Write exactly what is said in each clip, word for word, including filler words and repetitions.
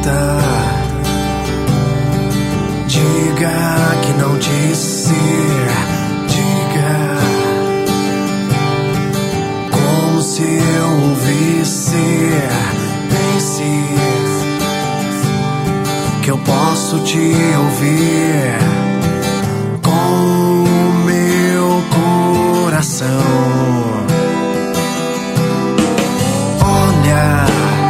volta. Diga que não disse, diga como se eu ouvisse. Pense que eu posso te ouvir com o meu coração. Olha,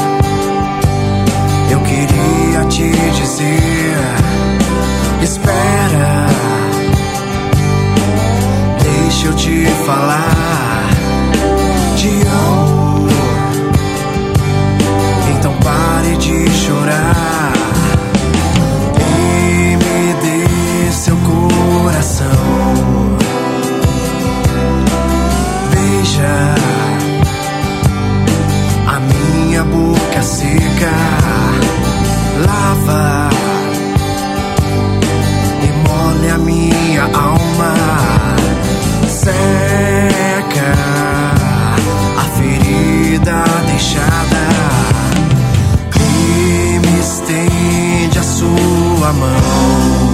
eu queria te dizer, espera, deixa eu te falar, te amo, então pare de chorar e me dê seu coração. Beija a minha boca seca, lava e molha a minha alma, seca a ferida deixada e me estende a sua mão.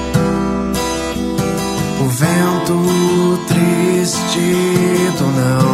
O vento triste do não.